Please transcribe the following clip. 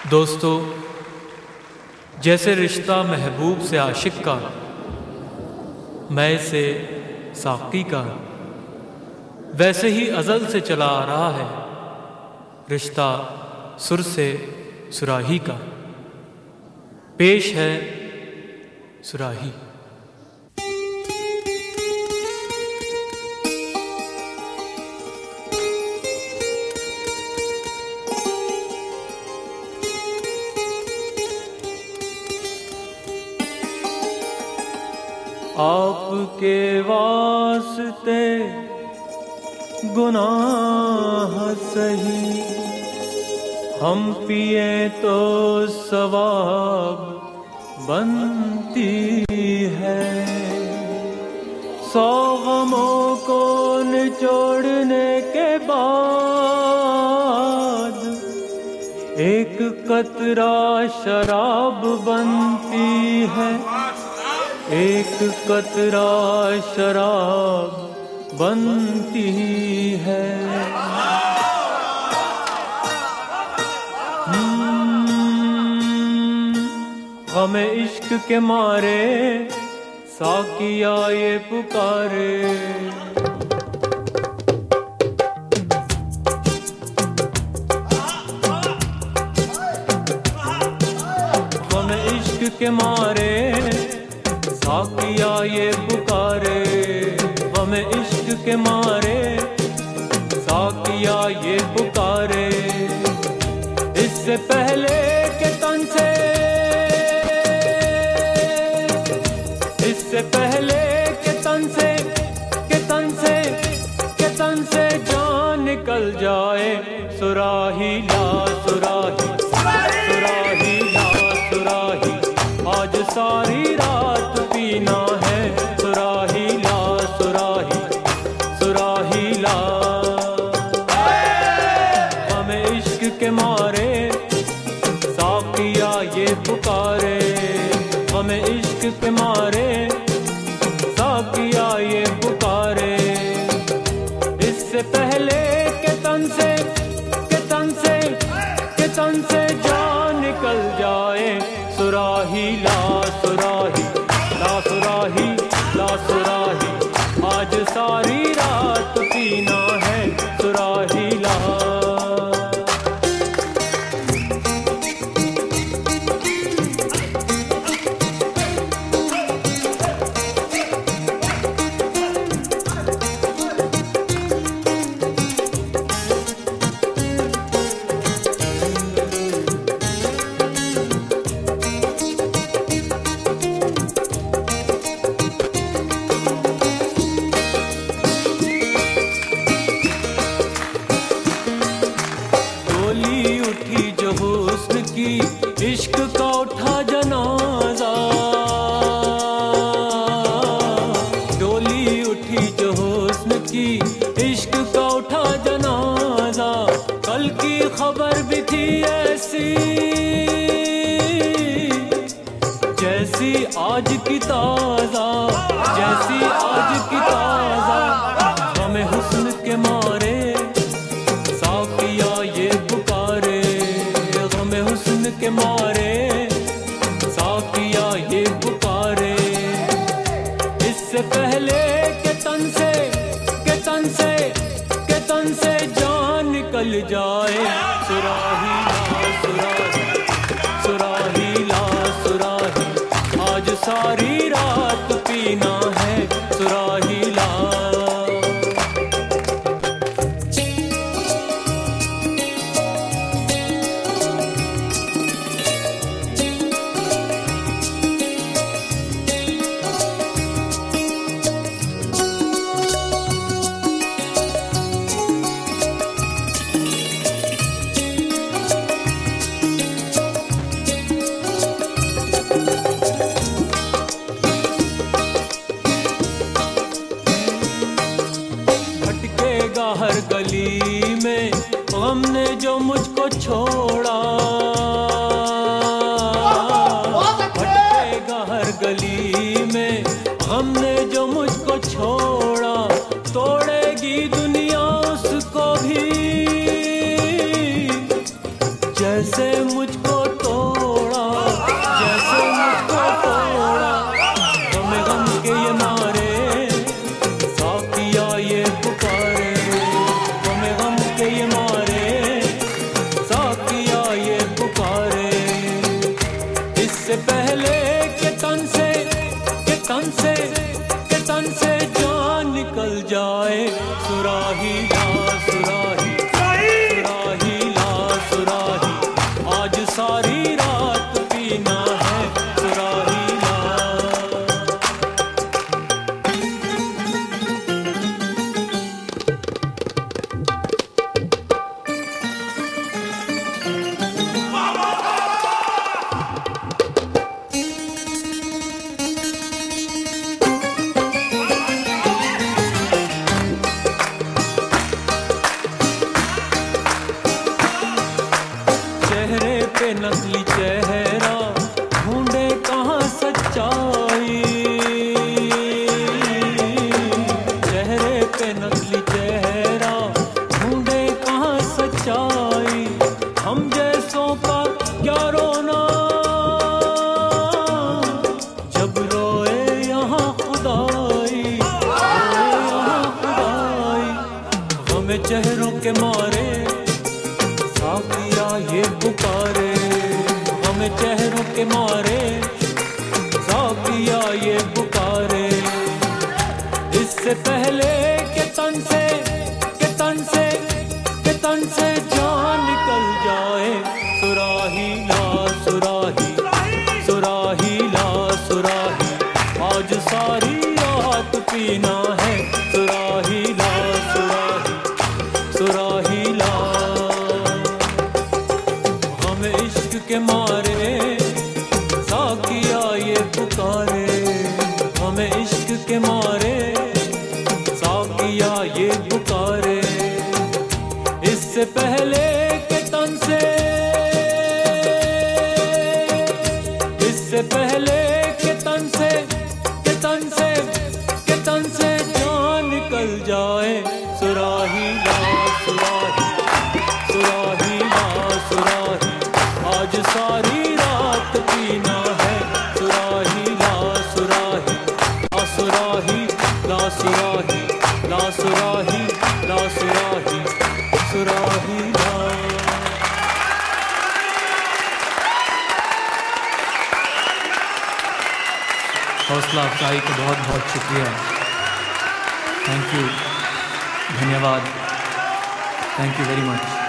दोस्तों, जैसे रिश्ता महबूब से आशिक का, मैं से साक़ी का, वैसे ही अज़ल से चला आ रहा है रिश्ता सुर से सुराही का। पेश है सुराही। आपके वास्ते गुनाह सही, हम पिए तो सवाब बनती है। 100 गमों को निचोड़ने के बाद एक कतरा शराब बनती है। एक कतरा शराब बनती है। गमे इश्क के मारे साकिया ये पुकारे। गमे इश्क के मारे साकिया ये पुकारे। गम इश्क के मारे साकिया ये पुकारे। इससे पहले के तन से, इससे पहले के तन से, के तन से, के तन से जान निकल जाए। सुराही ला सुराही, सुराही ला सुराही, आज सारी रात पीना है। सुराही ला सुराही, सुराही ला। हमें इश्क के मारे साकिया ये पुकारे। हमें इश्क के मारे साकिया ये पुकारे। इससे पहले के तन से, के तन से, के तन से जान निकल जाए। सुराही ला सुराही, ला सुराही, ला सुराही, आज सारी रात पीना है। सुराही ला। उठी जो हुस्न की, इश्क का उठा जनाजा। डोली उठी जो हुस्न की, इश्क का उठा जनाजा। कल की खबर भी थी ऐसी जैसी आज की ताजा, जैसी आज की ताजा। हमें हुस्न के मारे साकिया ये पुकारे। हमें हुस्न के मारे साकिया ये पुकारे। इससे पहले के तन से, के तन से, के तन से जान निकल जाए। सुराही ला सुराही, सुराही ला सुराही, आज सारी रात पीना है। सुराही ला। हर गली में गम ने जो मुझको छोड़ा। भटकेगा हर गली में गम ने जो मुझको छोड़ा। तोड़ेगी दुनिया उसको भी जैसे मुझको से जान निकल जाए। सुराही ला सुराही, सुराही ला सुराही, आज सारी रात पीना है सुराही ला। चेहरे पे नकली चेहरा, ढूंढे कहाँ सच्चाई। चेहरे पे नकली चेहरा, ढूंढे कहाँ सच्चाई। हम जैसों का क्या रोना, जब रोए यहाँ खुदाई, रोए यहाँ खुदाई। हमें चेहरों के मारे साकिया ये पुकारे, हमें चेहरों के मारे साकिया ये पुकारे। इससे पहले के तन से जान निकल जाए। सुराही ला सुराही, सुराही ला सुराही, आज सारी रात पीना है सुराही ला सुराही, सुराही ला। हमें इश्क के मारे साकिया ये पुकारे, हमें इश्क के मारे साकिया ये पुकारे। इससे पहले के तन से, इससे पहले के तन से जान निकल जाए। सुराही ला सुराही, सुराही ला सुराही, आज सारी रात पीना है सुराही ला सुराही, ला सुराही ला सुराही, ला सुराही ला सुराही, सुराही ला। हौसला अफजाई को बहुत बहुत शुक्रिया। थैंक यू, धन्यवाद, थैंक यू वेरी मच।